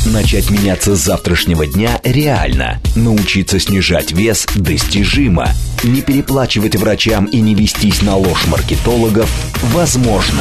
Начать меняться с завтрашнего дня реально. Научиться снижать вес достижимо. Не переплачивать врачам и не вестись на ложь маркетологов возможно.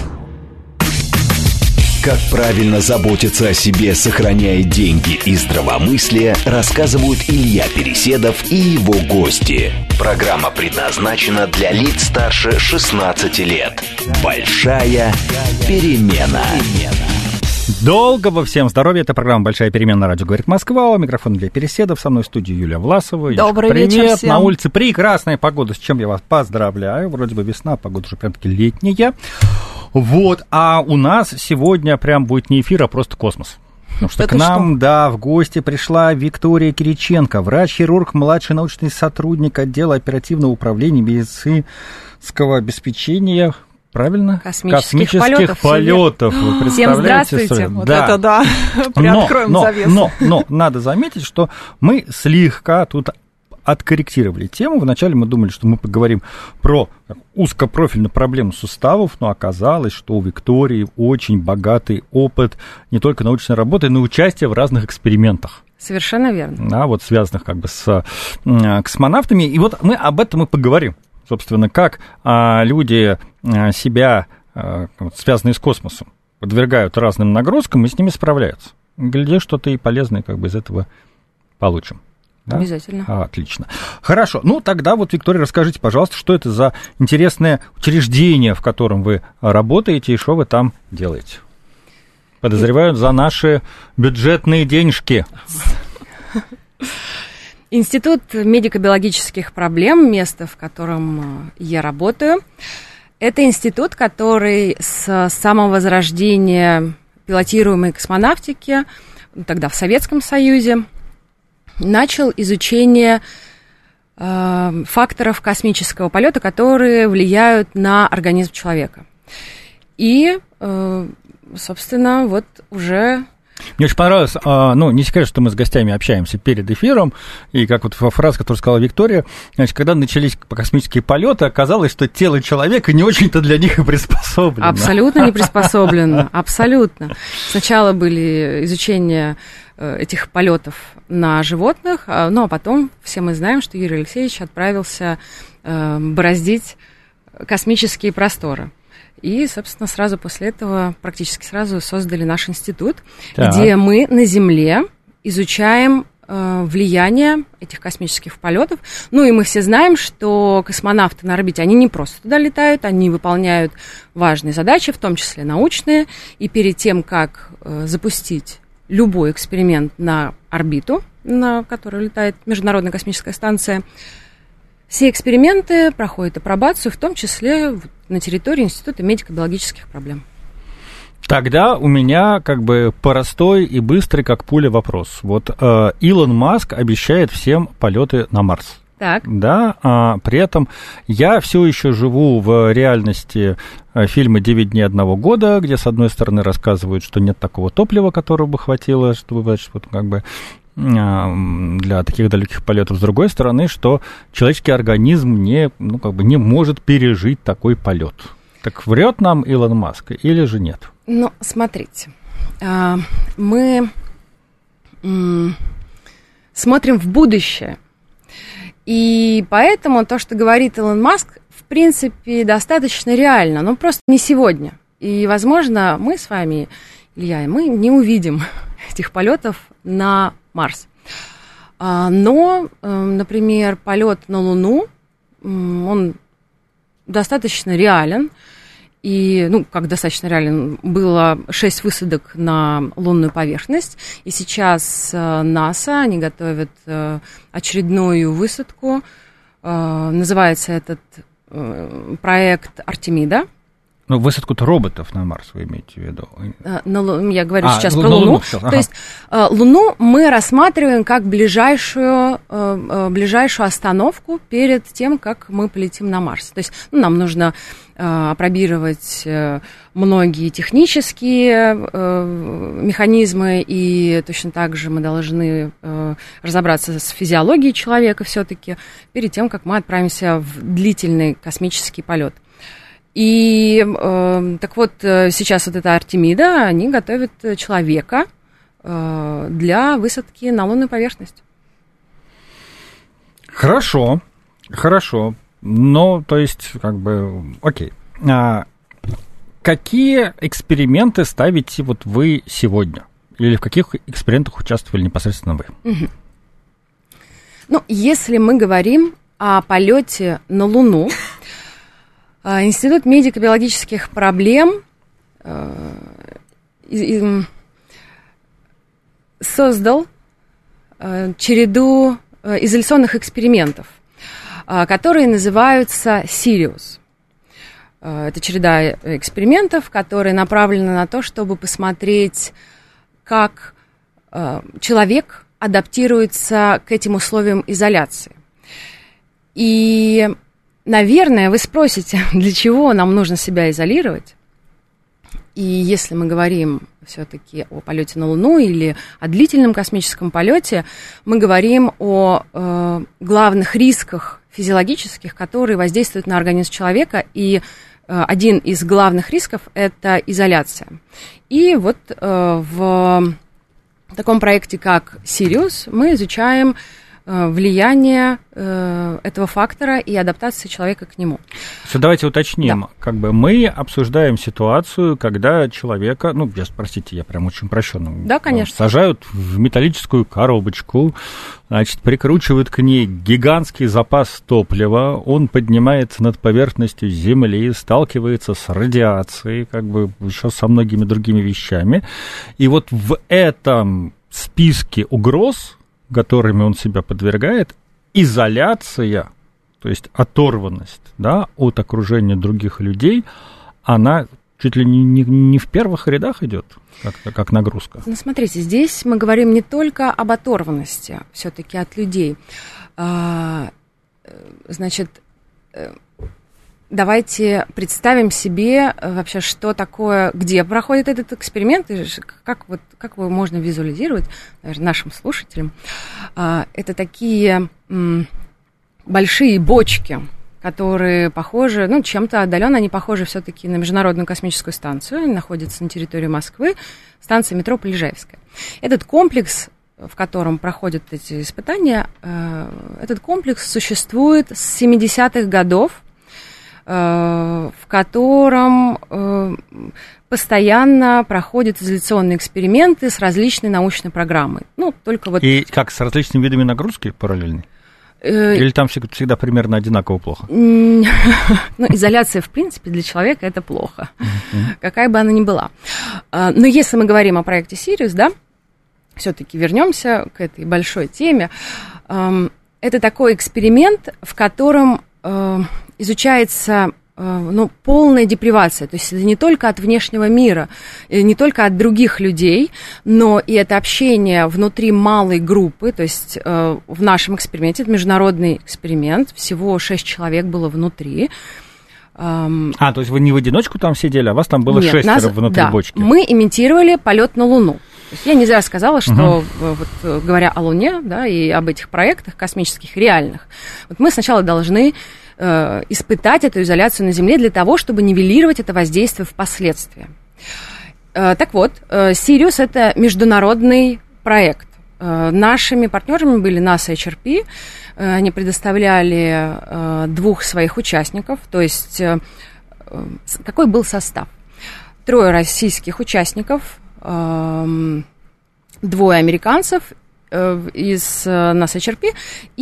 Как правильно заботиться о себе, сохраняя деньги и здравомыслие, рассказывают Илья Переседов и его гости. Программа предназначена для лиц старше 16 лет. Большая перемена. Долгого всем здоровья. Это программа «Большая перемена». Радио «Говорит Москва». У микрофона Илья Переседов. Со мной в студии Юлия Власова. Добрый вечер всем. На улице прекрасная погода, с чем я вас поздравляю. Вроде бы весна, погода уже прям-таки летняя. Вот, а у нас сегодня прям будет не эфир, а просто космос. Потому что к нам, в гости пришла Виктория Кириченко, врач-хирург, младший научный сотрудник отдела оперативного управления медицинского обеспечения, правильно? Космических полетов. Вы Всем здравствуйте. Вот это да. Приоткроем завесу. Но надо заметить, что мы слегка тут откорректировали тему. Вначале мы думали, что мы поговорим про узкопрофильную проблему суставов, но оказалось, что у Виктории очень богатый опыт не только научной работы, но и участия в разных экспериментах. Совершенно верно. Да, вот связанных как бы с космонавтами. И вот мы об этом и поговорим. Собственно, как люди себя, связанные с космосом, подвергают разным нагрузкам и с ними справляются. Глядишь, что-то и полезное как бы из этого получим. Да? Обязательно. Отлично. Хорошо. Ну, тогда вот, Виктория, расскажите, пожалуйста, что это за интересное учреждение, в котором вы работаете, и что вы там делаете? Подозреваю, за наши бюджетные денежки. Институт медико-биологических проблем, место, в котором я работаю, это институт, который с самого зарождения пилотируемой космонавтики, тогда в Советском Союзе, начал изучение факторов космического полета, которые влияют на организм человека. И, собственно, вот уже... Мне очень понравилось, не секрет, что мы с гостями общаемся перед эфиром, и как вот фраза, которую сказала Виктория, значит, когда начались космические полеты, оказалось, что тело человека не очень-то для них и приспособлено. Абсолютно не приспособлено, абсолютно. Сначала были изучения этих полетов на животных, ну а потом все мы знаем, что Юрий Алексеевич отправился бороздить космические просторы. И, собственно, сразу после этого, практически сразу создали наш институт, где мы на Земле изучаем влияние этих космических полетов. Ну и мы все знаем, что космонавты на орбите, они не просто туда летают, они выполняют важные задачи, в том числе научные. И перед тем, как запустить любой эксперимент на орбиту, на которой летает Международная космическая станция, все эксперименты проходят апробацию, в том числе на территории Института медико-биологических проблем. Тогда у меня как бы простой и быстрый, как пуля, вопрос. Вот Илон Маск обещает всем полеты на Марс. Так. Да, при этом я все еще живу в реальности фильма «9 дней одного года», где, с одной стороны, рассказывают, что нет такого топлива, которого бы хватило, чтобы, вот, как бы, для таких далеких полетов. С другой стороны, что человеческий организм не может пережить такой полет. Так врет нам Илон Маск или же нет? Ну, смотрите, мы смотрим в будущее. И поэтому то, что говорит Илон Маск, в принципе, достаточно реально, но просто не сегодня. И, возможно, мы с вами, Илья, мы не увидим этих полетов на Марс. Но, например, полет на Луну, он достаточно реален. И, как достаточно реален, было 6 высадок на лунную поверхность. И сейчас НАСА, они готовят очередную высадку. Называется этот проект «Артемида». Ну, высадку-то роботов на Марс вы имеете в виду? Я говорю сейчас про Луну. То есть Луну мы рассматриваем как ближайшую остановку перед тем, как мы полетим на Марс. То есть нам нужно апробировать многие технические механизмы, и точно так же мы должны разобраться с физиологией человека все-таки перед тем, как мы отправимся в длительный космический полет. И так вот, сейчас вот эта Артемида, они готовят человека для высадки на лунную поверхность. Хорошо. Ну, то есть, как бы, окей. Какие эксперименты ставите вот вы сегодня? Или в каких экспериментах участвовали непосредственно вы? Угу. Ну, если мы говорим о полете на Луну, Институт медико-биологических проблем создал череду изоляционных экспериментов, которые называются Sirius. Это череда экспериментов, которые направлены на то, чтобы посмотреть, как человек адаптируется к этим условиям изоляции. И, наверное, вы спросите, для чего нам нужно себя изолировать? И если мы говорим все-таки о полете на Луну или о длительном космическом полете, мы говорим о главных рисках физиологических, которые воздействуют на организм человека, и один из главных рисков – это изоляция. И вот в таком проекте, как Sirius, мы изучаем влияние этого фактора и адаптации человека к нему. Все, давайте уточним. Да. Как бы мы обсуждаем ситуацию, когда человека, ну, простите, я прям очень упрощенно. Да, конечно. Сажают в металлическую коробочку, значит, прикручивают к ней гигантский запас топлива, он поднимается над поверхностью Земли, сталкивается с радиацией, как бы еще со многими другими вещами. И вот в этом списке угроз, которыми он себя подвергает, изоляция, то есть оторванность, да, от окружения других людей, она чуть ли не в первых рядах идет, как нагрузка. Ну, смотрите, здесь мы говорим не только об оторванности все-таки от людей. Значит, давайте представим себе вообще, что такое, где проходит этот эксперимент, и как его можно визуализировать, наверное, нашим слушателям. Это такие большие бочки, которые похожи, ну, чем-то отдаленно они похожи все-таки на Международную космическую станцию, они находятся на территории Москвы, станция метро Полежаевская. Этот комплекс, в котором проходят эти испытания, этот комплекс существует с 70-х годов, в котором постоянно проходят изоляционные эксперименты с различной научной программой. Ну, только вот... И как, с различными видами нагрузки параллельно? Или там всегда примерно одинаково плохо? Ну, изоляция, в принципе, для человека это плохо, какая бы она ни была. Но если мы говорим о проекте Sirius, да, все-таки вернемся к этой большой теме. Это такой эксперимент, в котором изучается полная депривация. То есть это не только от внешнего мира, не только от других людей, но и это общение внутри малой группы. То есть в нашем эксперименте, это международный эксперимент, всего 6 человек было внутри. То есть вы не в одиночку там сидели, а вас там было 6 внутри бочки? Мы имитировали полет на Луну. То есть я не зря сказала, что, вот, говоря о Луне, да, и об этих проектах космических, реальных, вот мы сначала должны испытать эту изоляцию на Земле для того, чтобы нивелировать это воздействие впоследствии. Так вот, Sirius – это международный проект. Нашими партнерами были NASA и HRP. Они предоставляли 2 своих участников. То есть, какой был состав? 3 российских участников, 2 американцев из NASA HRP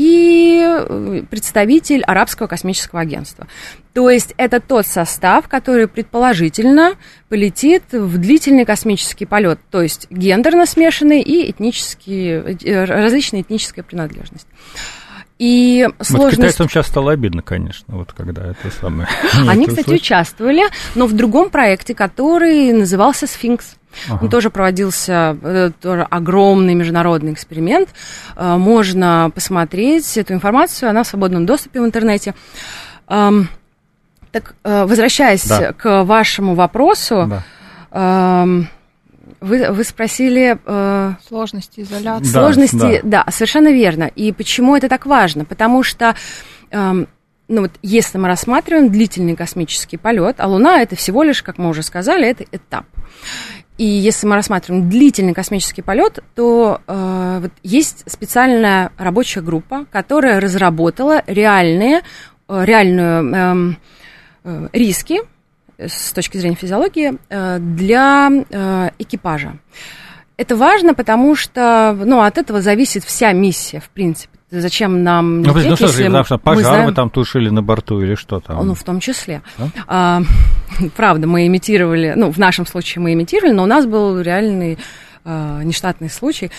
и представитель Арабского космического агентства. То есть это тот состав, который предположительно полетит в длительный космический полет, то есть гендерно смешанный и различная этническая принадлежность. И сложность... Китайцам сейчас стало обидно, конечно, вот когда это самое... Они, кстати, участвовали, но в другом проекте, который назывался «Сфинкс». Он тоже проводился, тоже огромный международный эксперимент. Можно посмотреть эту информацию, она в свободном доступе в интернете. Так, возвращаясь к вашему вопросу, вы спросили... Сложности изоляции. Сложности, да, совершенно верно. И почему это так важно? Потому что, если мы рассматриваем длительный космический полет, а Луна — это всего лишь, как мы уже сказали, это этап. И если мы рассматриваем длительный космический полет, то вот есть специальная рабочая группа, которая разработала реальные риски с точки зрения физиологии для экипажа. Это важно, потому что от этого зависит вся миссия, в принципе. Зачем нам лететь, если потому что пожар вы там тушили на борту или что там? В том числе. Правда, мы имитировали, в нашем случае мы имитировали, но у нас был реальный нештатный случай.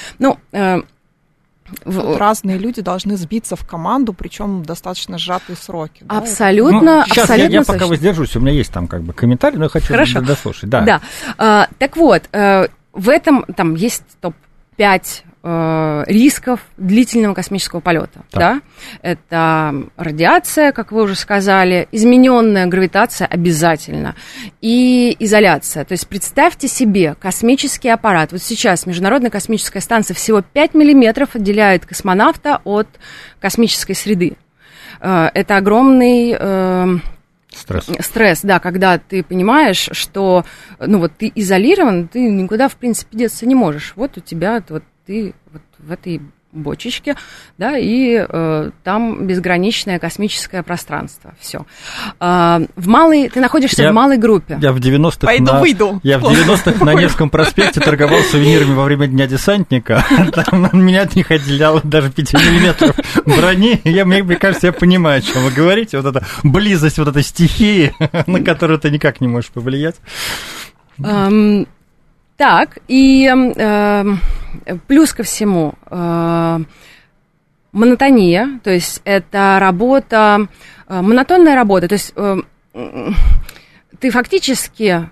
Разные люди должны сбиться в команду, причем в достаточно сжатые сроки. Абсолютно. Сейчас я пока воздержусь, у меня есть там комментарий, но я хочу дослушать. Да. Так вот, в этом там есть топ-5 рисков длительного космического полета. Да? Это радиация, как вы уже сказали, измененная гравитация обязательно, и изоляция. То есть представьте себе космический аппарат. Вот сейчас Международная космическая станция всего 5 миллиметров отделяет космонавта от космической среды. Это огромный стресс, да, когда ты понимаешь, что ты изолирован, ты никуда, в принципе, деться не можешь. Вот у тебя ты в этой бочечке, да, и там безграничное космическое пространство. Все. Ты находишься в малой группе. Я в 90-х на Невском проспекте торговал сувенирами во время Дня десантника. Там меня от них отделяло даже 5 миллиметров брони. Мне кажется, я понимаю, о чем вы говорите. Вот эта близость, вот этой стихии, на которую ты никак не можешь повлиять. Так, и плюс ко всему монотония, то есть это работа, монотонная работа, то есть ты фактически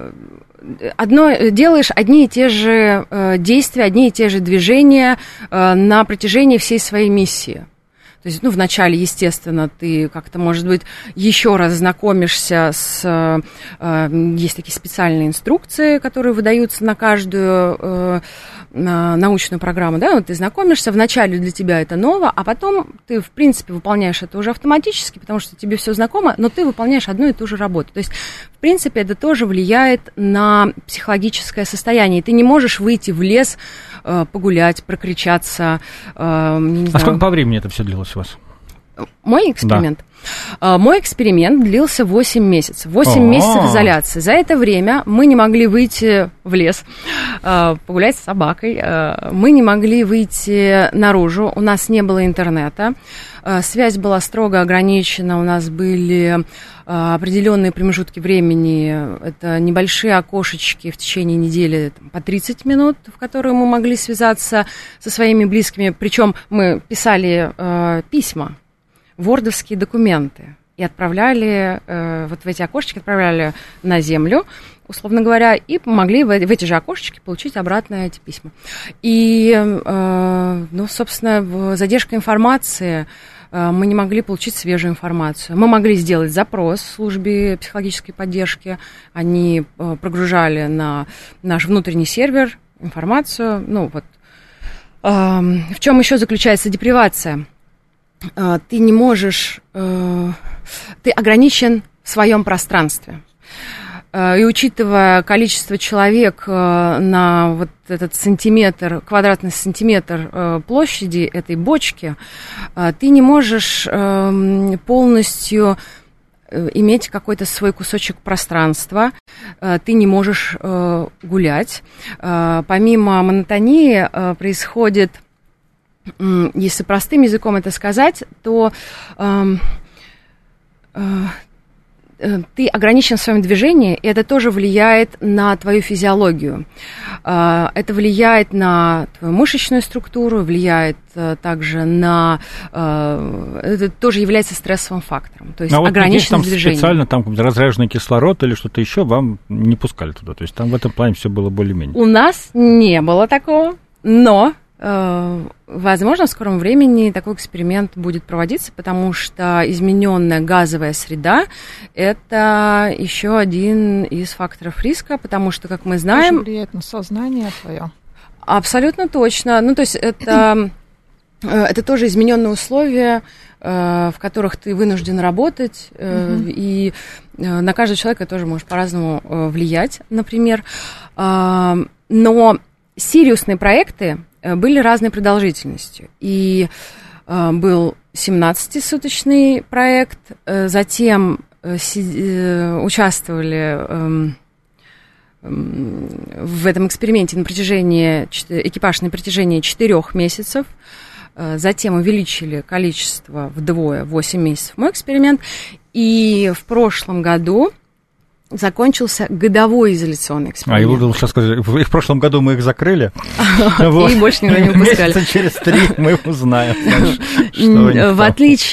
делаешь одни и те же действия, одни и те же движения на протяжении всей своей миссии. То есть, вначале, естественно, ты как-то, может быть, еще раз знакомишься с... Есть такие специальные инструкции, которые выдаются на каждую научную программу, да, ты знакомишься, вначале для тебя это ново, а потом ты, в принципе, выполняешь это уже автоматически, потому что тебе все знакомо, но ты выполняешь одну и ту же работу. То есть, в принципе, это тоже влияет на психологическое состояние. И ты не можешь выйти в лес, погулять, прокричаться. Сколько по времени это все длилось у вас? Мой эксперимент? Да. Мой эксперимент длился 8 месяцев. 8 месяцев изоляции. За это время мы не могли выйти в лес, погулять с собакой. Мы не могли выйти наружу. У нас не было интернета. Связь была строго ограничена. У нас были определенные промежутки времени. Это небольшие окошечки в течение недели по 30 минут, в которые мы могли связаться со своими близкими. Причем мы писали письма, вордовские документы, и отправляли в эти окошечки, отправляли на Землю, условно говоря, и могли в эти же окошечки получить обратно эти письма. И, собственно, задержка информации, мы не могли получить свежую информацию. Мы могли сделать запрос в службе психологической поддержки, они прогружали на наш внутренний сервер информацию. В чем еще заключается депривация? Ты не можешь, ты ограничен в своем пространстве. И учитывая количество человек на вот этот квадратный сантиметр площади этой бочки, ты не можешь полностью иметь какой-то свой кусочек пространства, ты не можешь гулять. Помимо монотонии происходит... Если простым языком это сказать, то ты ограничен в своем движении, и это тоже влияет на твою физиологию. Это влияет на твою мышечную структуру, влияет также на... Это тоже является стрессовым фактором. То есть ограниченность движения. Специально там разряженный кислород или что-то еще вам не пускали туда? То есть там в этом плане все было более-менее? У нас не было такого, но... Возможно, в скором времени такой эксперимент будет проводиться, потому что измененная газовая среда – это еще один из факторов риска, потому что, как мы знаем… Тоже влияет на сознание твое. Абсолютно точно. То есть это… это тоже измененные условия, в которых ты вынужден работать, и на каждого человека тоже может по-разному влиять, например. Но серьезные проекты были разной продолжительностью. И был 17-суточный проект, затем участвовали в этом эксперименте экипаж на протяжении 4 месяцев. Затем увеличили количество вдвое, 8 месяцев мой эксперимент. И в прошлом году закончился годовой изоляционный эксперимент. Я буду сейчас сказать, в прошлом году мы их закрыли. И больше никуда не выпускали. Месяца через 3 мы узнаем. В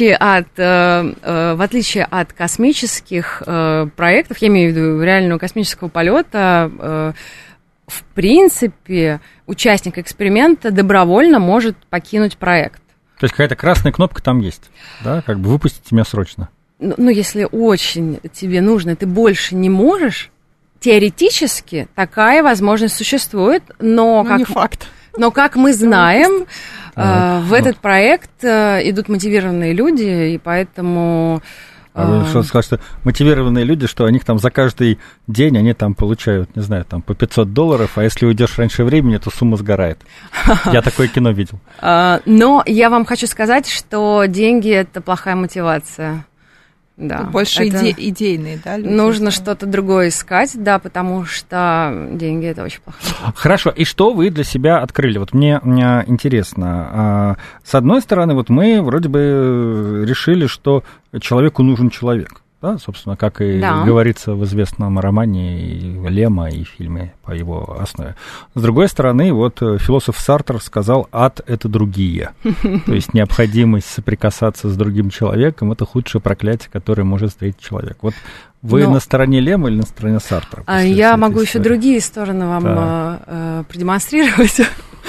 отличие от космических проектов, я имею в виду реального космического полета, в принципе, участник эксперимента добровольно может покинуть проект. То есть какая-то красная кнопка там есть, да? Как бы выпустите меня срочно. Ну, если очень тебе нужно, ты больше не можешь, теоретически такая возможность существует, но не факт. Но, как мы знаем, в этот проект идут мотивированные люди, и поэтому... Вы что сказали, что мотивированные люди, что они там за каждый день они там получают, не знаю, там по $500, а если уйдешь раньше времени, то сумма сгорает. Я такое кино видел. Но я вам хочу сказать, что деньги – это плохая мотивация. Да, больше идейные, да, люди? Нужно что-то другое искать, да, потому что деньги – это очень плохо. Хорошо, и что вы для себя открыли? Вот мне интересно. С одной стороны, вот мы вроде бы решили, что человеку нужен человек. Да, собственно, как и говорится в известном романе Лема и фильме по его основе. С другой стороны, вот философ Сартр сказал: ад — это другие. То есть необходимость соприкасаться с другим человеком — это худшее проклятие, которое может встретить человек. Вот вы на стороне Лема или на стороне Сартра? Я могу еще другие стороны вам продемонстрировать.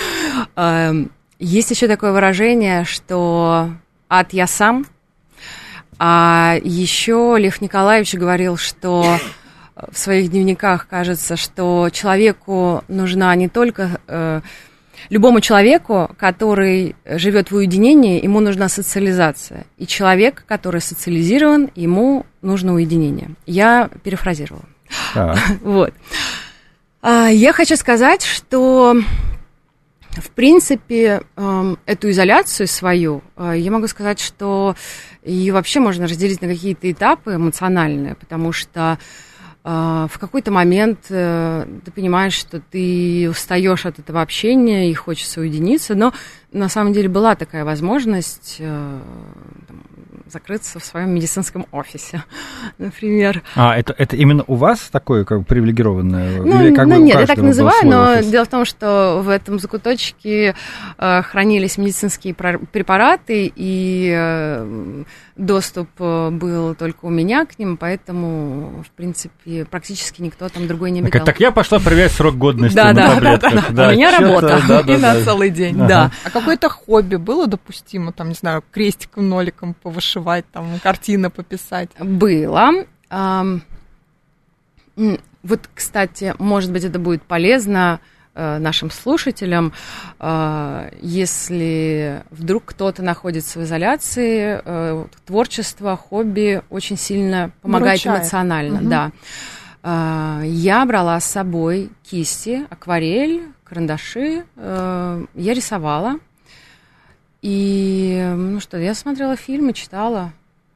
Есть еще такое выражение, что ад я сам. А еще Лев Николаевич говорил, что в своих дневниках кажется, что человеку нужна не только... любому человеку, который живет в уединении, ему нужна социализация. И человек, который социализирован, ему нужно уединение. Я перефразировала. Вот. Я хочу сказать, что... В принципе, эту изоляцию свою, я могу сказать, что ее вообще можно разделить на какие-то этапы эмоциональные, потому что в какой-то момент ты понимаешь, что ты устаешь от этого общения и хочется уединиться, но на самом деле была такая возможность закрыться в своем медицинском офисе, например. Это именно у вас такое как бы привилегированное? Нет, я так называю, но дело в том, что в этом закуточке хранились медицинские препараты, и доступ был только у меня к ним, поэтому, в принципе, практически никто там другой не обитал. Так я пошла проверять срок годности на таблетках. У меня работа. И на целый день. Да. А какое-то хобби было допустимо? Там, не знаю, крестиком, ноликом повышивать, там, картины пописать? Было. Вот, кстати, может быть, это будет полезно нашим слушателям, если вдруг кто-то находится в изоляции, творчество, хобби очень сильно помогает эмоционально. Да. Я брала с собой кисти, акварель, карандаши, я рисовала. И, я смотрела фильмы, читала.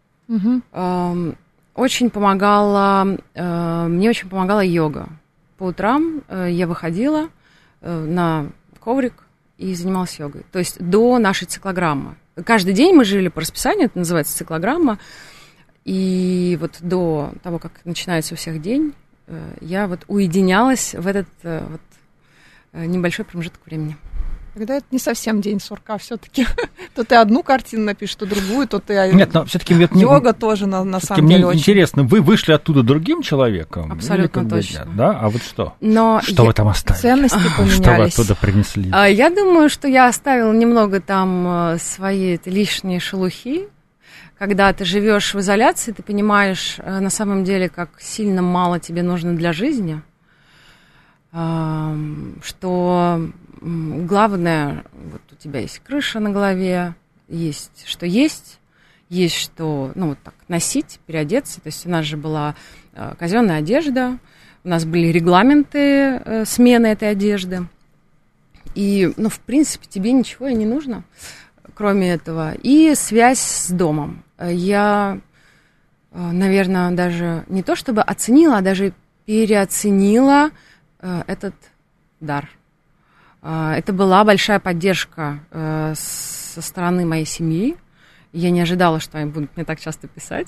Очень помогала, мне очень помогала йога. По утрам я выходила на коврик и занималась йогой. То есть до нашей циклограммы. Каждый день мы жили по расписанию, это называется циклограмма. И вот до того, как начинается у всех день, я вот уединялась в этот небольшой промежуток времени. Тогда это не совсем день сурка все-таки. То ты одну картину напишешь, то другую, то ты... Нет, но все-таки... Йога тоже, на самом деле, очень... интересно, вы вышли оттуда другим человеком? Абсолютно точно. Да? А вот что? Но что вы там оставили? Ценности поменялись. Что вы оттуда принесли? Я думаю, что я оставила немного там своей лишней шелухи. Когда ты живешь в изоляции, ты понимаешь на самом деле, как сильно мало тебе нужно для жизни. Что... Главное вот у тебя есть крыша на голове, есть что ну, вот так, носить, переодеться. То есть у нас же была казенная одежда, у нас были регламенты смены этой одежды. И, ну, в принципе, тебе ничего и не нужно, кроме этого. И связь с домом. Я, наверное, даже не то чтобы оценила, а даже переоценила этот дар. Это была большая поддержка со стороны моей семьи. Я не ожидала, что они будут мне так часто писать.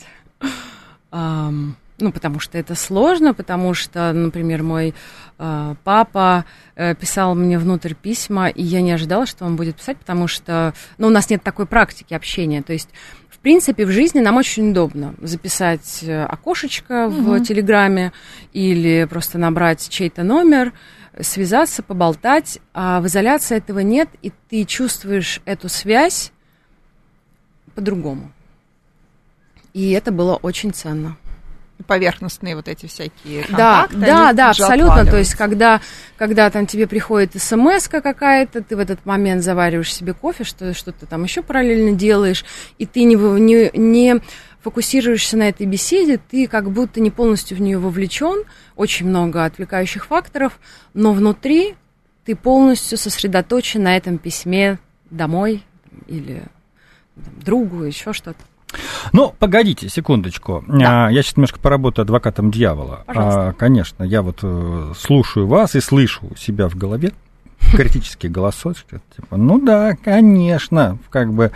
Ну, потому что это сложно, потому что, например, мой папа писал мне внутрь письма, и я не ожидала, что он будет писать, потому что, ну, у нас нет такой практики общения. То есть, в принципе, в жизни нам очень удобно записать окошечко в Телеграме или просто набрать чей-то номер, связаться, поболтать, а в изоляции этого нет, и ты чувствуешь эту связь по-другому. И это было очень ценно. Поверхностные вот эти всякие контакты. Да, абсолютно. То есть, когда там тебе приходит смс-ка какая-то, ты в этот момент завариваешь себе кофе, что-то там еще параллельно делаешь, и ты не фокусируешься на этой беседе, ты как будто не полностью в нее вовлечен, очень много отвлекающих факторов, но внутри ты полностью сосредоточен на этом письме домой или другу, еще что-то. Ну, погодите, секундочку. Да. Я сейчас немножко поработаю адвокатом дьявола. Конечно, я вот слушаю вас и слышу себя в голове, критический голосочек, типа, ну да, конечно, как бы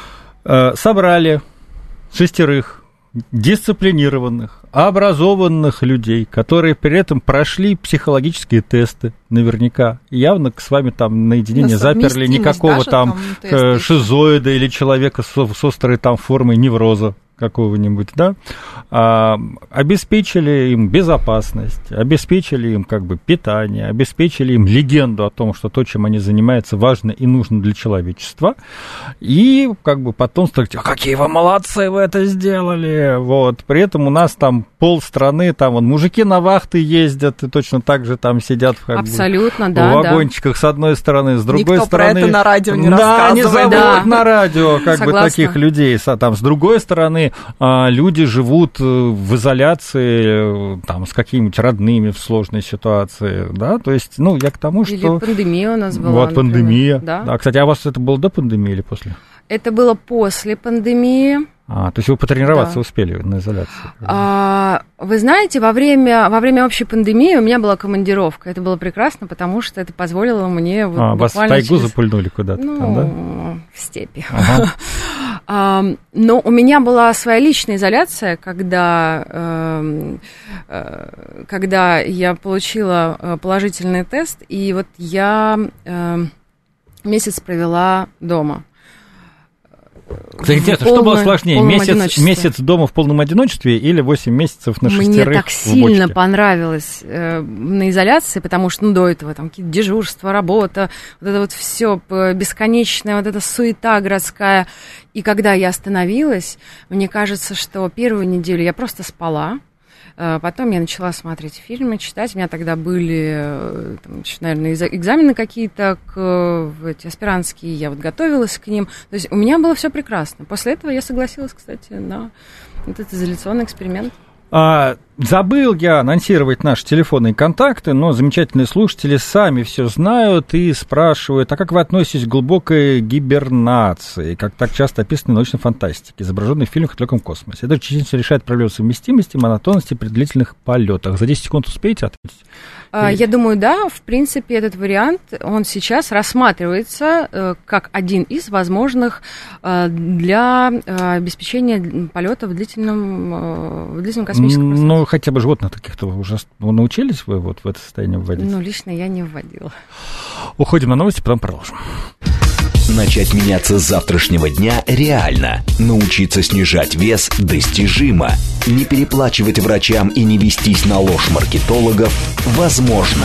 собрали 6 дисциплинированных, образованных людей, которые при этом прошли психологические тесты, наверняка. Явно с вами там наедине не заперли никакого там шизоида или человека с острой там формой невроза какого-нибудь, да, обеспечили им безопасность, обеспечили им как бы питание, обеспечили им легенду о том, что то, чем они занимаются, важно и нужно для человечества, и как бы потом сказать, какие вы молодцы, вы это сделали, вот, при этом у нас там полстраны, там вон мужики на вахты ездят и точно так же там сидят абсолютно, в вагончиках с одной стороны, с другой Никто стороны... Никто про это на радио не рассказывает. Да, не зовут на радио как бы таких людей, там, с другой стороны, люди живут в изоляции, там, с какими-нибудь родными в сложной ситуации, да, то есть, ну, я к тому, что... Или пандемия у нас была. Вот, например. Пандемия, да. Кстати, а у вас это было до пандемии или после? Это было после пандемии. То есть вы потренироваться успели на изоляции? Вы знаете, во время общей пандемии у меня была командировка. Это было прекрасно, потому что это позволило мне... Вот вас в тайгу запульнули куда-то там, да? В степи. Но у меня была своя личная изоляция, когда я получила положительный тест, и вот я месяц провела дома. Кстати, интересно, что было сложнее, месяц дома в полном одиночестве или 8 месяцев на 6 Мне так сильно понравилось на изоляции, потому что, до этого там какие-то дежурства, работа, вот это вот все бесконечное, вот эта суета городская. И когда я остановилась, мне кажется, что первую неделю я просто спала. Потом я начала смотреть фильмы, читать. У меня тогда были, там, наверное, экзамены какие-то, эти аспирантские, я вот готовилась к ним. То есть у меня было все прекрасно. После этого я согласилась, кстати, на этот изоляционный эксперимент. Забыл я анонсировать наши телефонные контакты, но замечательные слушатели сами все знают и спрашивают, а как вы относитесь к глубокой гибернации, как так часто описано в научной фантастике, изображенной в фильмах о далеком космосе? Это частично решает проблему совместимости, монотонности при длительных полетах. За 10 секунд успеете ответить? Я думаю, да, в принципе, этот вариант, он сейчас рассматривается как один из возможных для обеспечения полета в длительном космическом пространстве. Ну, хотя бы животных таких-то уже научились вы вот в это состояние вводить? Ну, лично я не вводила. Уходим на новости, потом продолжим. Начать меняться с завтрашнего дня реально. Научиться снижать вес достижимо. Не переплачивать врачам и не вестись на ложь маркетологов возможно.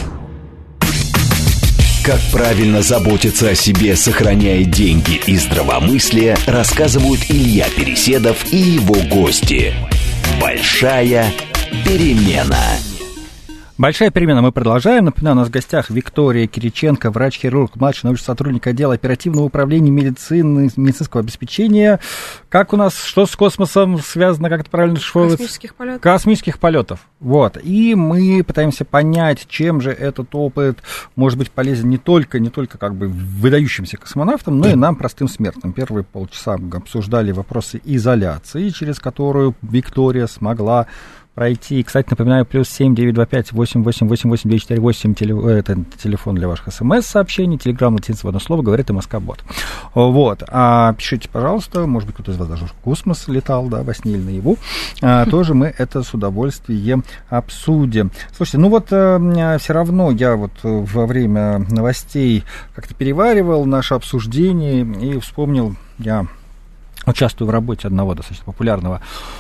Как правильно заботиться о себе, сохраняя деньги и здравомыслие, рассказывают Илья Переседов и его гости. Большая перемена. Большая перемена. Мы продолжаем. Напоминаю, у нас в гостях Виктория Кириченко, врач-хирург, младший научный сотрудник отдела оперативного управления медицинского обеспечения. Как у нас, что с космосом связано, как это правильно шифровывается? Космических полетов. Космических полетов. Вот. И мы пытаемся понять, чем же этот опыт может быть полезен не только как бы выдающимся космонавтам, но и нам, простым смертным. Первые полчаса мы обсуждали вопросы изоляции, через которую Виктория смогла пройти. Кстати, напоминаю, +7 925 8888 948 это телефон для ваших смс-сообщений, телеграм, латинство, одно слово, говорит и Москва-бот. Вот. Пишите, пожалуйста, может быть, кто-то из вас даже в космос летал, да, во сне или наяву. Тоже мы это с удовольствием обсудим. Слушайте, ну вот все равно я вот во время новостей как-то переваривал наше обсуждение и вспомнил, я участвую в работе одного достаточно популярного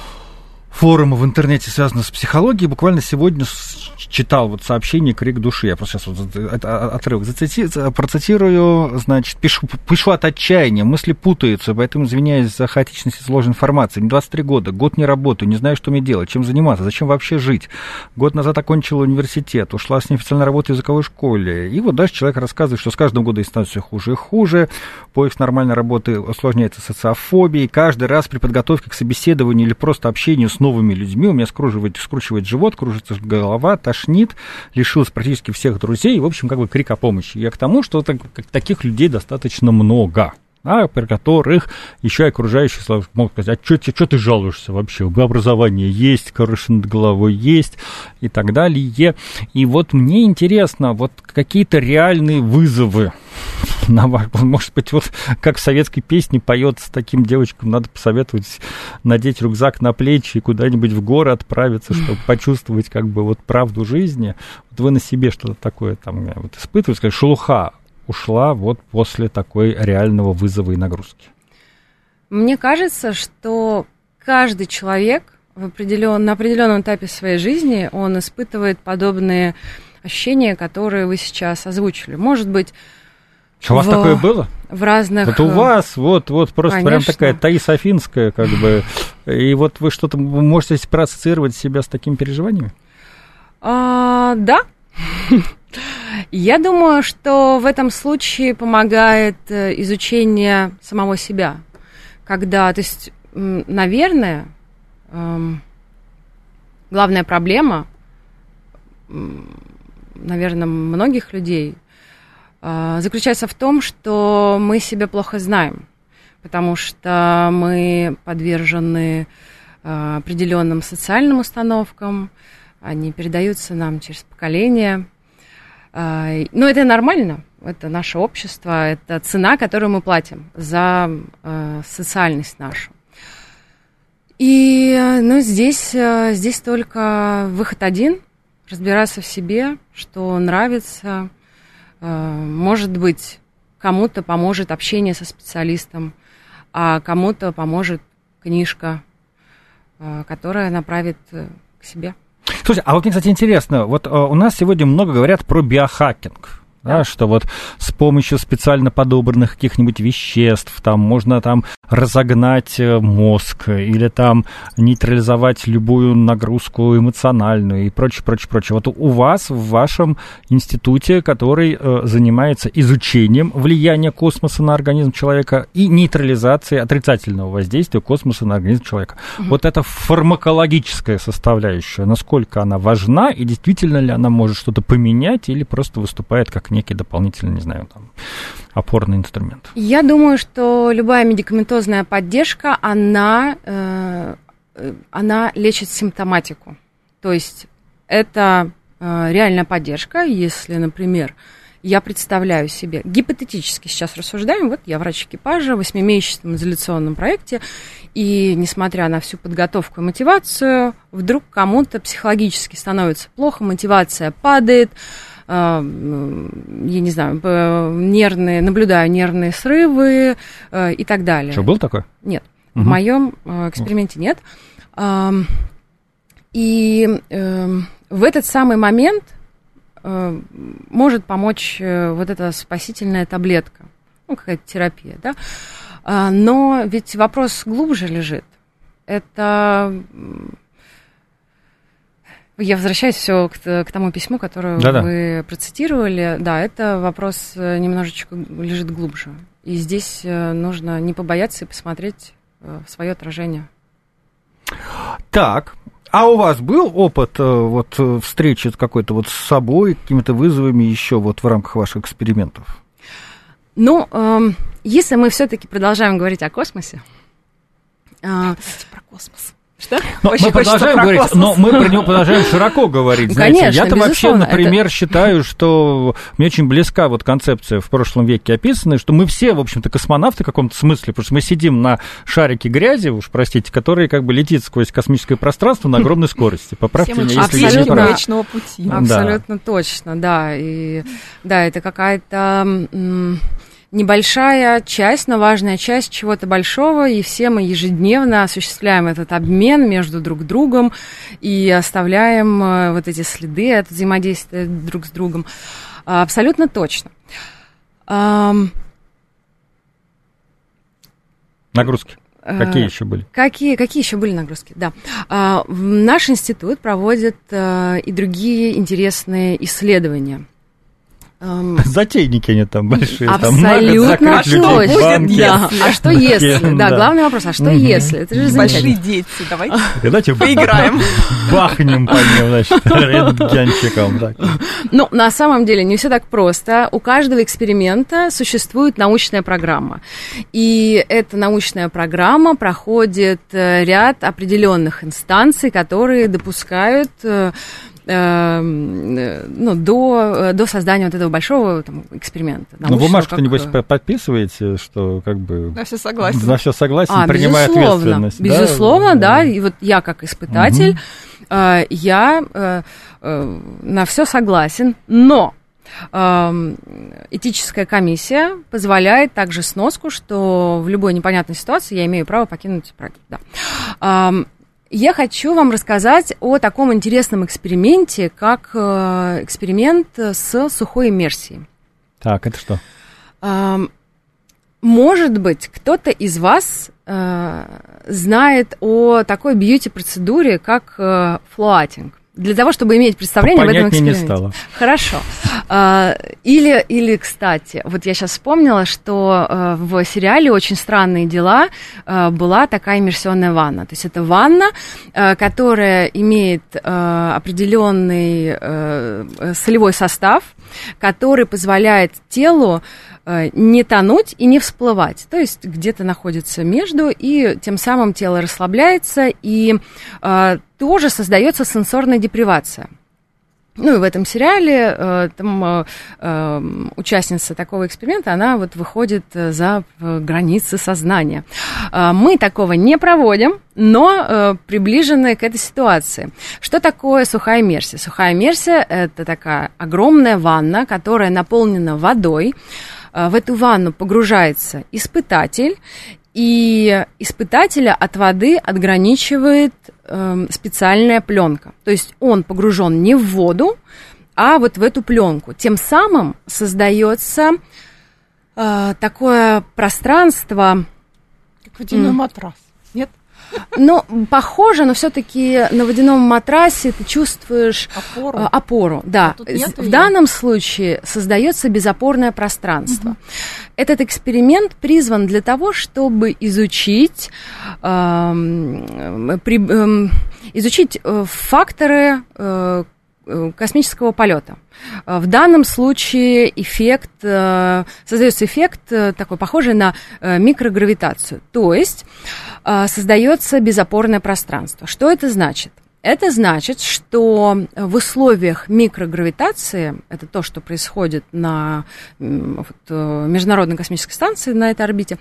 форума в интернете, связанного с психологией. Буквально сегодня читал вот сообщение «Крик души». Я просто сейчас вот отрывок процитирую. Значит, пишу от отчаяния, мысли путаются, поэтому извиняюсь за хаотичность и сложную информацию. Мне 23 года, год не работаю, не знаю, что мне делать, чем заниматься, зачем вообще жить. Год назад окончила университет, ушла с неофициальной работы в языковой школе. И вот дальше человек рассказывает, что с каждым годом становится все хуже и хуже, поиск нормальной работы усложняется социофобией. Каждый раз при подготовке к собеседованию или просто общению с новыми людьми у меня скручивает живот, кружится голова, тошнит, лишилась практически всех друзей, и, в общем, как бы крик о помощи. Я к тому, что таких людей достаточно много, да, при которых еще и окружающие могут сказать: а что ты жалуешься вообще? Образование есть, крыша над головой есть и так далее. И вот мне интересно, вот какие-то реальные вызовы, может быть, вот как в советской песне поется, таким девочкам надо посоветовать надеть рюкзак на плечи и куда-нибудь в горы отправиться, чтобы почувствовать как бы вот правду жизни. Вот вы на себе что-то такое там вот испытываете, сказать, шелуха ушла вот после такой реального вызова и нагрузки? Мне кажется, что каждый человек на определенном этапе своей жизни, он испытывает подобные ощущения, которые вы сейчас озвучили. Может быть, у вас такое было? В разных... Вот у вас, вот просто Конечно. Прям такая Таис Афинская, как бы, и вот вы что-то можете проассоциировать себя с такими переживаниями? Да. Я думаю, что в этом случае помогает изучение самого себя. Когда, то есть, наверное, главная проблема, наверное, многих людей заключается в том, что мы себя плохо знаем, потому что мы подвержены определенным социальным установкам, они передаются нам через поколения. Но это нормально, это наше общество, это цена, которую мы платим за социальность нашу. И здесь только выход один – разбираться в себе, что нравится. Может быть, кому-то поможет общение со специалистом, а кому-то поможет книжка, которая направит к себе. Слушай, а вот мне, кстати, интересно, вот у нас сегодня много говорят про биохакинг. Да, что вот с помощью специально подобранных каких-нибудь веществ там можно там разогнать мозг или там нейтрализовать любую нагрузку эмоциональную и прочее. Вот у вас в вашем институте, который занимается изучением влияния космоса на организм человека и нейтрализацией отрицательного воздействия космоса на организм человека. Вот эта фармакологическая составляющая, насколько она важна и действительно ли она может что-то поменять или просто выступает как некий дополнительный, не знаю, там, опорный инструмент? Я думаю, что любая медикаментозная поддержка, она лечит симптоматику. То есть это реальная поддержка, если, например, я представляю себе, гипотетически сейчас рассуждаем, вот я врач экипажа в 8-месячном изоляционном проекте, и несмотря на всю подготовку и мотивацию, вдруг кому-то психологически становится плохо, мотивация падает, я не знаю, наблюдаю нервные срывы и так далее. Что, было такое? Нет, в моем эксперименте нет. И в этот самый момент может помочь вот эта спасительная таблетка, какая-то терапия, да? Но ведь вопрос глубже лежит. Это Я возвращаюсь все к тому письму, которое вы процитировали. Да, это вопрос немножечко лежит глубже. И здесь нужно не побояться и посмотреть в свое отражение. Так, а у вас был опыт вот встречи какой-то вот с собой, какими-то вызовами еще вот в рамках ваших экспериментов? Ну, если мы все-таки продолжаем говорить о космосе... Давайте про космос. Что? Мы продолжаем говорить, но мы про него продолжаем широко говорить. Знаете, конечно, я-то вообще, например, считаю, что мне очень близка вот концепция в прошлом веке описанная, что мы все, в общем-то, космонавты в каком-то смысле, потому что мы сидим на шарике грази, уж простите, который как бы летит сквозь космическое пространство на огромной скорости. Поправьте меня, если я не прав. Млечного пути. Абсолютно точно, да. И да, это какая-то... небольшая часть, но важная часть чего-то большого, и все мы ежедневно осуществляем этот обмен между друг другом и оставляем вот эти следы от взаимодействия друг с другом. Абсолютно точно. Нагрузки. Какие еще были? Какие еще были нагрузки? Да. Наш институт проводит и другие интересные исследования. Затейники они там большие. Абсолютно точно. Да. А что если? Да, главный вопрос, а что если? Это же большие дети, давайте поиграем. Бахнем по ним, значит, рентгенчиком. Ну, на самом деле не все так просто. У каждого эксперимента существует научная программа. И эта научная программа проходит ряд определенных инстанций, которые допускают... до создания вот этого большого эксперимента. Ну, бумажку, небось, подписываете, что как бы... На все согласен. На все согласен, принимая ответственность. Безусловно, да. И вот я как испытатель, я на все согласен, но этическая комиссия позволяет также сноску, что в любой непонятной ситуации я имею право покинуть проект. Да. Я хочу вам рассказать о таком интересном эксперименте, как эксперимент с сухой иммерсией. Так, это что? Может быть, кто-то из вас знает о такой бьюти-процедуре, как флоатинг. Для того, чтобы иметь представление об этом эксперименте. Не стало. Хорошо. Или, кстати, вот я сейчас вспомнила, что в сериале «Очень странные дела» была такая иммерсионная ванна. То есть это ванна, которая имеет определенный солевой состав, который позволяет телу не тонуть и не всплывать. То есть где-то находится между, и тем самым тело расслабляется, и тоже создается сенсорная депривация. Ну и в этом сериале там участница такого эксперимента, она вот выходит за границы сознания. Мы такого не проводим, но приближены к этой ситуации. Что такое сухая иммерсия? Сухая иммерсия – это такая огромная ванна, которая наполнена водой. В эту ванну погружается испытатель, и испытателя от воды отграничивает специальная пленка. То есть он погружен не в воду, а вот в эту пленку. Тем самым создается такое пространство... Как водяной матрас, нет? Ну, похоже, но все-таки на водяном матрасе ты чувствуешь опору. Да. В данном случае создается безопорное пространство. Этот эксперимент призван для того, чтобы изучить факторы космического полета. В данном случае создается эффект такой, похожий на микрогравитацию. То есть создается безопорное пространство. Что это значит? Это значит, что в условиях микрогравитации, это то, что происходит на Международной космической станции, на этой орбите,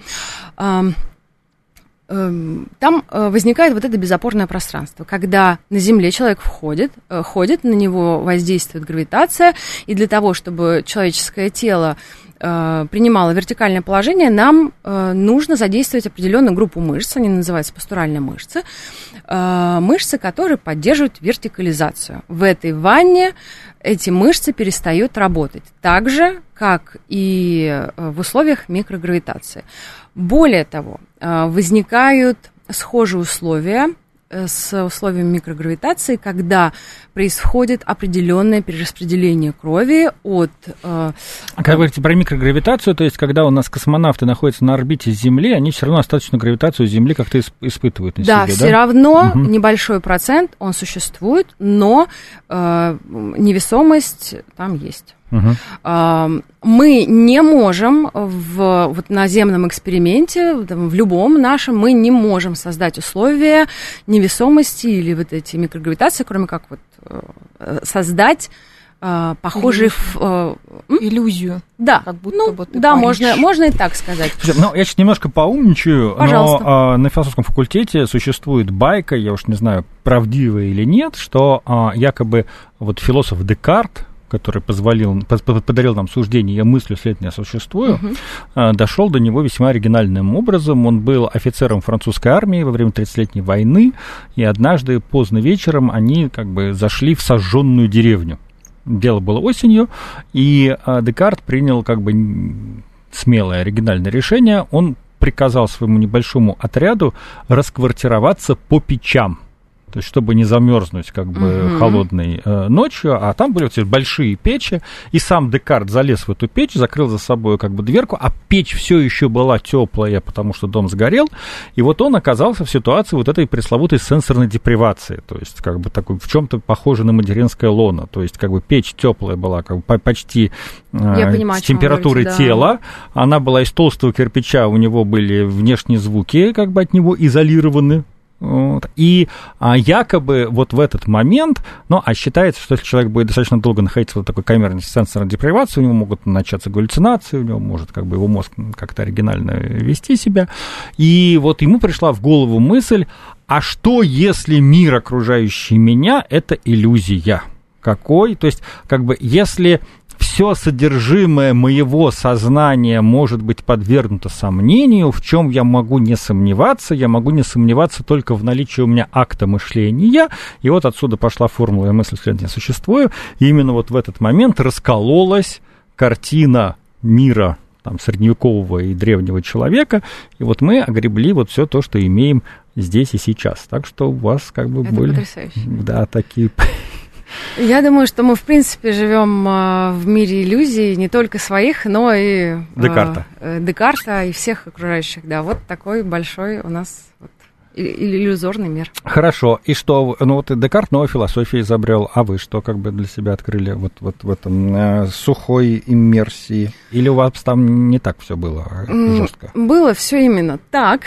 там возникает вот это безопорное пространство, когда на Земле человек ходит, на него воздействует гравитация, и для того, чтобы человеческое тело принимало вертикальное положение, нам нужно задействовать определенную группу мышц, они называются постуральные мышцы, мышцы, которые поддерживают вертикализацию. В этой ванне эти мышцы перестают работать, так же, как и в условиях микрогравитации. Более того, возникают схожие условия с условиями микрогравитации, когда происходит определенное перераспределение крови от... Когда вы говорите про микрогравитацию, то есть когда у нас космонавты находятся на орбите Земли, они все равно остаточную гравитацию Земли как-то испытывают на себе, да? Все равно небольшой процент, он существует, но невесомость там есть. Мы не можем в наземном эксперименте, в любом нашем, мы не можем создать условия невесомости или вот эти микрогравитации, кроме как вот создать похожие... Иллюзию. Да, как будто бы ты да, можно и так сказать. Ну, я сейчас немножко поумничаю, но на философском факультете существует байка, я уж не знаю, правдивая или нет, что якобы вот философ Декарт, который подарил нам суждение «я мыслю, следовательно, я существую», дошел до него весьма оригинальным образом. Он был офицером французской армии во время 30-летней войны, и однажды поздно вечером они как бы зашли в сожженную деревню. Дело было осенью, и Декарт принял как бы смелое, оригинальное решение. Он приказал своему небольшому отряду расквартироваться по печам. То есть, чтобы не замерзнуть как бы холодной ночью, а там были вот эти большие печи, и сам Декарт залез в эту печь, закрыл за собой как бы дверку, а печь все еще была теплая, потому что дом сгорел, и вот он оказался в ситуации вот этой пресловутой сенсорной депривации, то есть как бы такой в чем-то похоже на материнское лоно, то есть как бы печь теплая была как бы почти с температурой тела, она была из толстого кирпича, у него были внешние звуки как бы от него изолированы. Вот. И якобы вот в этот момент, считается, что если человек будет достаточно долго находиться в такой камерной сенсорной депривации, у него могут начаться галлюцинации, у него может как бы его мозг как-то оригинально вести себя. И вот ему пришла в голову мысль, а что если мир, окружающий меня, это иллюзия? Какой? То есть, как бы, если все содержимое моего сознания может быть подвергнуто сомнению, в чем я могу не сомневаться? Я могу не сомневаться только в наличии у меня акта мышления. И вот отсюда пошла формула «я мыслю, следовательно, я существую». И именно вот в этот момент раскололась картина мира там, средневекового и древнего человека. И вот мы огребли вот все то, что имеем здесь и сейчас. Так что у вас как бы это были... потрясающе. Да, такие... Я думаю, что мы, в принципе, живем в мире иллюзий, не только своих, но и Декарта и всех окружающих. Да, вот такой большой у нас иллюзорный мир. Хорошо. И что? Ну, вот Декарт новую философию изобрел, а вы что как бы для себя открыли вот в этом сухой иммерсии? Или у вас там не так все было жестко? Было все именно так.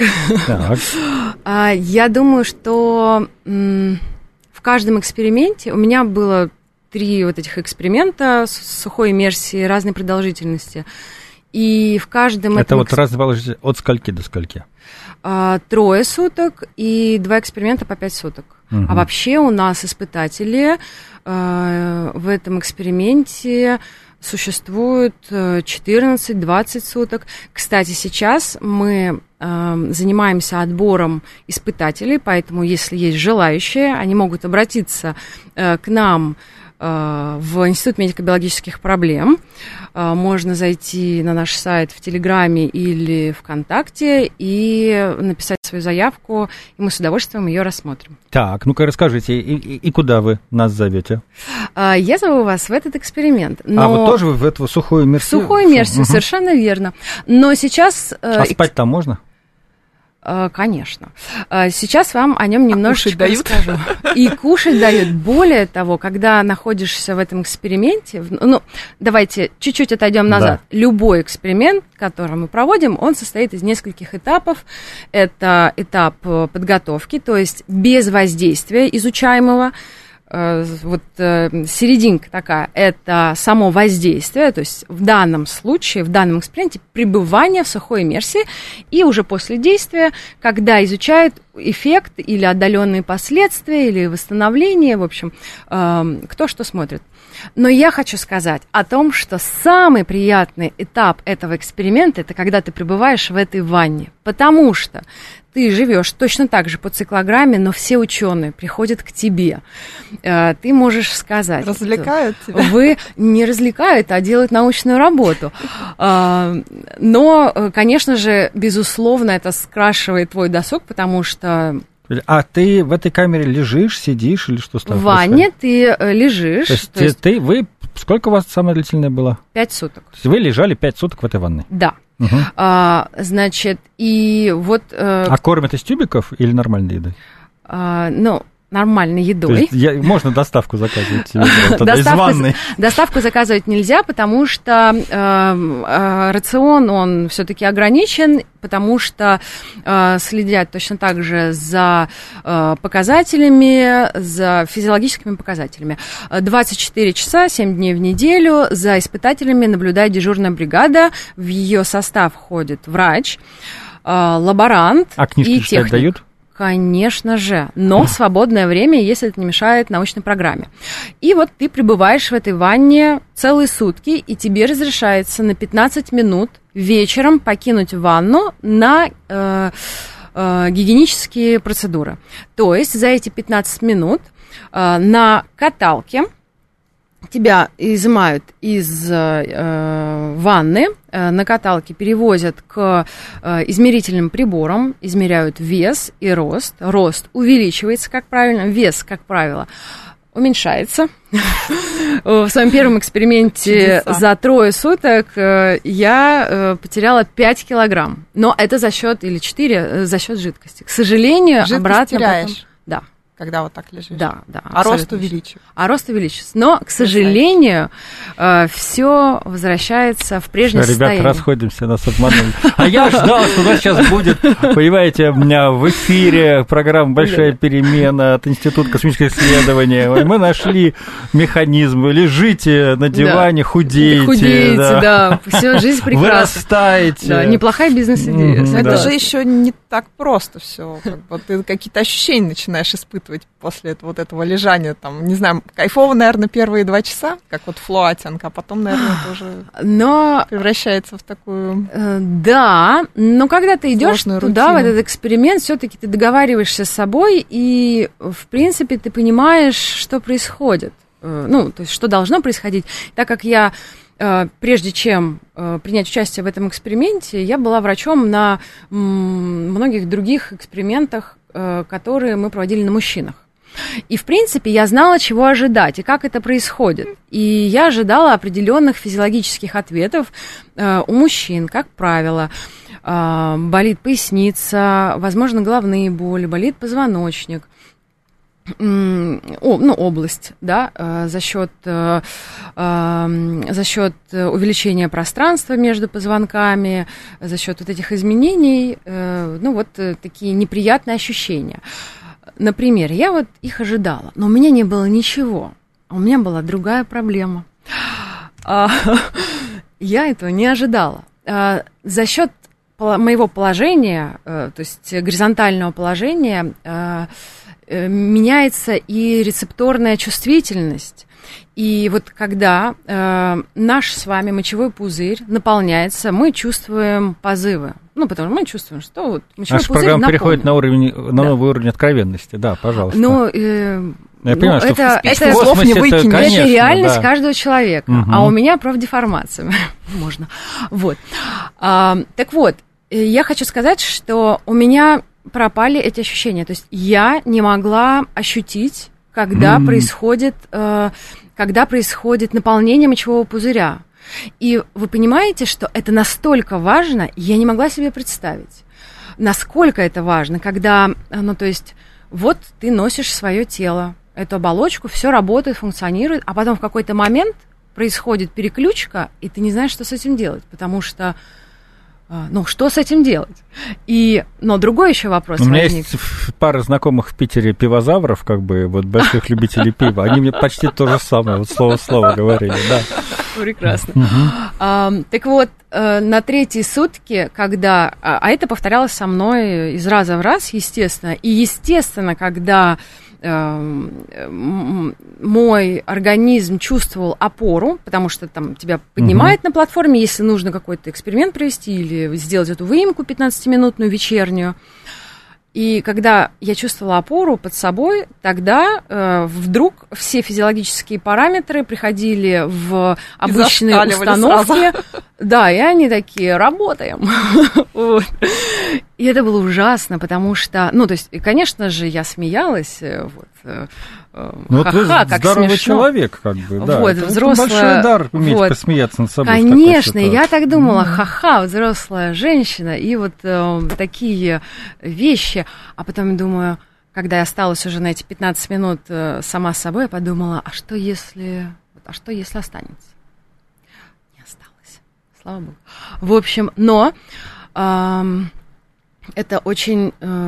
Я думаю, что... В каждом эксперименте, у меня было 3 вот этих эксперимента с сухой иммерсией разной продолжительности, и в каждом... Это вот разная продолжительность от скольки до скольки? 3 суток и 2 эксперимента по 5 суток. А вообще у нас испытатели в этом эксперименте существует 14-20 суток. Кстати, сейчас мы занимаемся отбором испытателей, поэтому, если есть желающие, они могут обратиться к нам в Институт медико-биологических проблем. Можно зайти на наш сайт в Телеграме или ВКонтакте и написать свою заявку, и мы с удовольствием ее рассмотрим. Так, ну-ка расскажите, и куда вы нас зовете? Я зову вас в этот эксперимент. Но... вот тоже вы в эту сухую иммерсию? Сухую иммерсию, совершенно верно. Но сейчас... А спать там можно? Конечно. Сейчас вам о нем немножечко расскажу. И кушать дают. Более того, когда находишься в этом эксперименте, давайте чуть-чуть отойдем назад. Да. Любой эксперимент, который мы проводим, он состоит из нескольких этапов. Это этап подготовки, то есть без воздействия изучаемого. Серединка такая, это само воздействие, то есть в данном случае, в данном эксперименте пребывание в сухой иммерсии, и уже после действия, когда изучают эффект или отдаленные последствия, или восстановление, в общем, кто что смотрит. Но я хочу сказать о том, что самый приятный этап этого эксперимента – это когда ты пребываешь в этой ванне, потому что ты живешь точно так же по циклограмме, но все ученые приходят к тебе. Ты можешь сказать... Развлекают тебя? Вы не развлекают, а делают научную работу. Но, конечно же, безусловно, это скрашивает твой досуг, потому что А ты в этой камере лежишь, сидишь или что с тобой? В ванне ты лежишь. То есть вы... Сколько у вас самое длительное было? 5 суток. То есть вы лежали 5 суток в этой ванной? Да. Угу. Значит, и вот... А кормят из тюбиков или нормальной едой? Нормальной едой. То есть можно доставку заказывать из ванной? Доставку заказывать нельзя, потому что рацион, он все-таки ограничен, потому что следят точно так же за показателями, за физиологическими показателями. 24 часа, 7 дней в неделю за испытателями наблюдает дежурная бригада. В ее состав входит врач, лаборант и техник. А книжки читать дают? Конечно же, но в свободное время, если это не мешает научной программе. И вот ты пребываешь в этой ванне целые сутки, и тебе разрешается на 15 минут вечером покинуть ванну на гигиенические процедуры. То есть за эти 15 минут на каталке тебя изымают из ванны, на каталке перевозят к измерительным приборам, измеряют вес и рост. Рост увеличивается, как правильно, вес, как правило, уменьшается. В своем первом эксперименте за 3 суток я потеряла 5 килограмм. Но это за счет, или 4, за счет жидкости. К сожалению, жидкость обратно теряешь. потом... Да. Когда вот так лежишь. Да. А рост увеличивается. А рост увеличивается. Но, к сожалению, все возвращается в прежнее состояние. Ребята, расходимся, нас обманули. А я ждал, что у нас сейчас будет, понимаете, у меня в эфире программа «Большая перемена» от Института космических исследований. Мы нашли механизм. Вы лежите на диване, худеете. Худеете, да. Все, жизнь прекрасна. Вырастаете. Да, неплохая бизнес-идея. Это же еще не так просто все. Ты какие-то ощущения начинаешь испытывать после вот этого лежания, там, не знаю, кайфово, наверное, первые 2 часа, как вот флоатинг, а потом, наверное, это уже превращается в такую... Да, но когда ты идешь туда, в этот эксперимент, все-таки ты договариваешься с собой, и, в принципе, ты понимаешь, что происходит, то есть, что должно происходить. Так как я, прежде чем принять участие в этом эксперименте, я была врачом на многих других экспериментах, которые мы проводили на мужчинах. И, в принципе, я знала, чего ожидать и как это происходит. И я ожидала определенных физиологических ответов у мужчин, как правило. Болит поясница, возможно, головные боли, болит позвоночник. Область, да, за счет увеличения пространства между позвонками, за счет вот этих изменений, такие неприятные ощущения. Например, я вот их ожидала, но у меня не было ничего, у меня была другая проблема. Я этого не ожидала. За счет моего положения, то есть горизонтального положения, меняется и рецепторная чувствительность. И вот когда наш с вами мочевой пузырь наполняется, мы чувствуем позывы. Потому что мы чувствуем, что вот мочевой наша пузырь программа наполнен. переходит на новый уровень откровенности. Да, пожалуйста. Я понимаю, что это слов не выкинешь. Это реальность каждого человека. А у меня профдеформация. Можно. Вот. Так вот, я хочу сказать, что у меня пропали эти ощущения. То есть я не могла ощутить, когда происходит наполнение мочевого пузыря. И вы понимаете, что это настолько важно, я не могла себе представить, насколько это важно, когда, вот ты носишь свое тело, эту оболочку, все работает, функционирует, а потом в какой-то момент происходит переключка, и ты не знаешь, что с этим делать, потому что что с этим делать? Но другой еще вопрос возник. У меня есть пара знакомых в Питере пивозавров, больших любителей пива. Они мне почти то же самое, слово в слово говорили, да. Прекрасно. Так вот, на 3-й сутки, когда... А это повторялось со мной из раза в раз, естественно. И, естественно, когда мой организм чувствовал опору, потому что там тебя поднимает на платформе, если нужно какой-то эксперимент провести или сделать эту выемку 15-минутную вечернюю. И когда я чувствовала опору под собой, тогда вдруг все физиологические параметры приходили в обычные установки. Да, и они такие, работаем. Вот. И это было ужасно, потому что, ну, то есть, конечно же, я смеялась, вот, ну, вот вы как здоровый смешно. Человек, как бы, да. Вот, это взрослая... большой дар уметь вот. посмеяться над собой. Конечно, я так думала, взрослая женщина, и вот такие вещи. А потом думаю, когда я осталась уже на эти 15 минут сама с собой, я подумала, а что если останется? Не осталось, слава богу. В общем, но это очень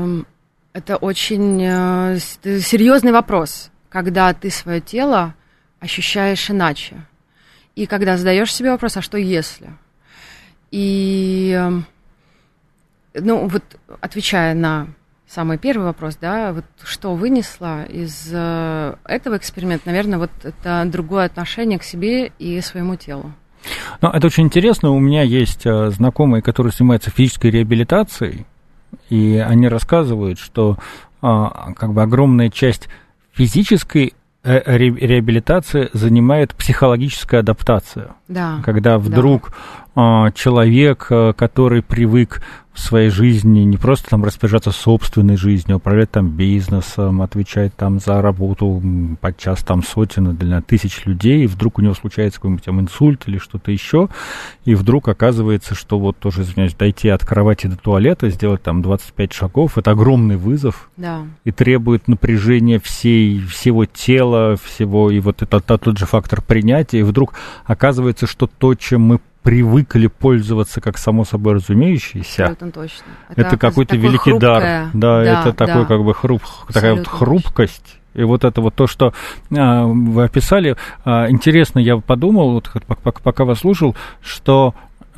серьезный вопрос, когда ты свое тело ощущаешь иначе. И когда задаешь себе вопрос, а что если? И, ну, вот отвечая на самый первый вопрос, да, вот что вынесла из этого эксперимента, наверное, вот это другое отношение к себе и своему телу. Ну, это очень интересно. У меня есть знакомые, которые занимаются физической реабилитацией, и они рассказывают, что как бы огромная часть физической реабилитации занимает психологическая адаптация. Да, когда вдруг человек, который привык в своей жизни не просто там распоряжаться собственной жизнью, управлять там бизнесом, отвечать там за работу подчас там сотен или тысяч людей, и вдруг у него случается какой-нибудь там инсульт или что-то еще, и вдруг оказывается, что вот тоже, извиняюсь, дойти от кровати до туалета, сделать там 25 шагов, это огромный вызов, да. И требует напряжения всего тела, всего, и вот это тот же фактор принятия, и вдруг оказывается, что то, чем мы привыкли пользоваться как само собой разумеющееся. Абсолютно точно. Это какой-то великий дар. Да, это такой как бы такая вот хрупкость. И вот это вот то, что вы описали, интересно, я подумал, вот, пока вас слушал, что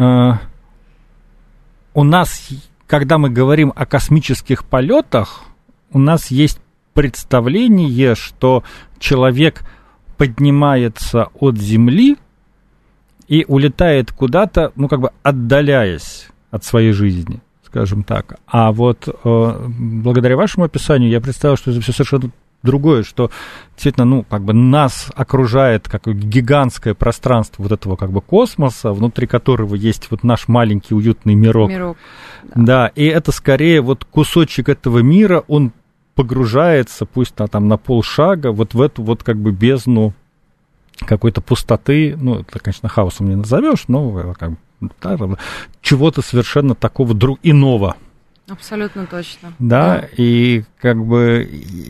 у нас, когда мы говорим о космических полетах, у нас есть представление, что человек поднимается от Земли и улетает куда-то, ну, как бы отдаляясь от своей жизни, скажем так. А вот благодаря вашему описанию я представил, что это все совершенно другое, что действительно, ну, как бы нас окружает как гигантское пространство вот этого как бы космоса, внутри которого есть вот наш маленький уютный мирок. Да, и это скорее вот кусочек этого мира, он погружается, пусть там на полшага, вот в эту вот как бы бездну какой-то пустоты, ну, это, конечно, хаосом не назовешь, но как бы, да, чего-то совершенно такого иного. Абсолютно точно. Да, и как бы,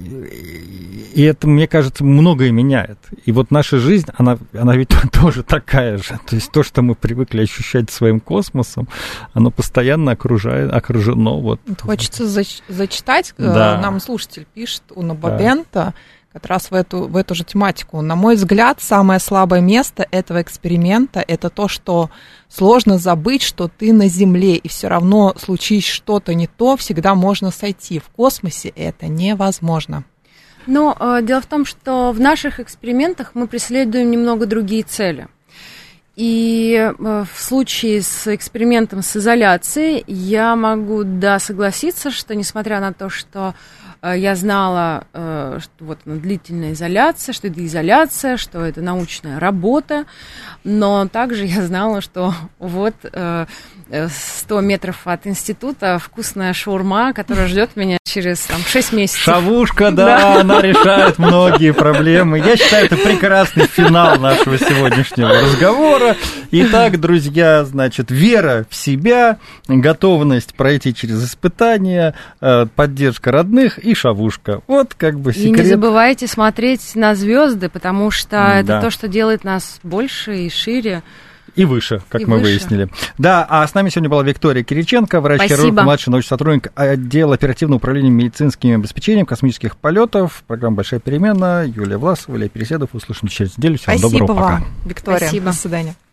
и это, мне кажется, многое меняет. И вот наша жизнь, она ведь тоже такая же. То есть то, что мы привыкли ощущать своим космосом, оно постоянно окружено. Вот. Хочется зачитать, да. Нам слушатель пишет, Уна Бабента, как раз в эту же тематику. На мой взгляд, самое слабое место этого эксперимента – это то, что сложно забыть, что ты на Земле, и все равно случись что-то не то, всегда можно сойти. В космосе это невозможно. Но дело в том, что в наших экспериментах мы преследуем немного другие цели. И в случае с экспериментом с изоляцией я могу, да, согласиться, что несмотря на то, что я знала, что вот она длительная изоляция, что это изоляция, что это научная работа, но также я знала, что вот 100 метров от института вкусная шаурма, которая ждет меня через 6 месяцев. Шавушка, да, она решает многие проблемы. Я считаю, это прекрасный финал нашего сегодняшнего разговора. Итак, друзья, значит, вера в себя, готовность пройти через испытания, поддержка родных и шавушка. Вот как бы секрет. И не забывайте смотреть на звезды, потому что это то, что делает нас больше и шире. И выше, как мы выяснили. Да, а с нами сегодня была Виктория Кириченко, врач-хирург, младший научный сотрудник отдела оперативного управления медицинским обеспечением космических полетов. Программа «Большая перемена». Юлия Власова, Илья Переседов. Услышимся через неделю. Всего доброго. Спасибо вам, пока. Виктория. Спасибо. До свидания.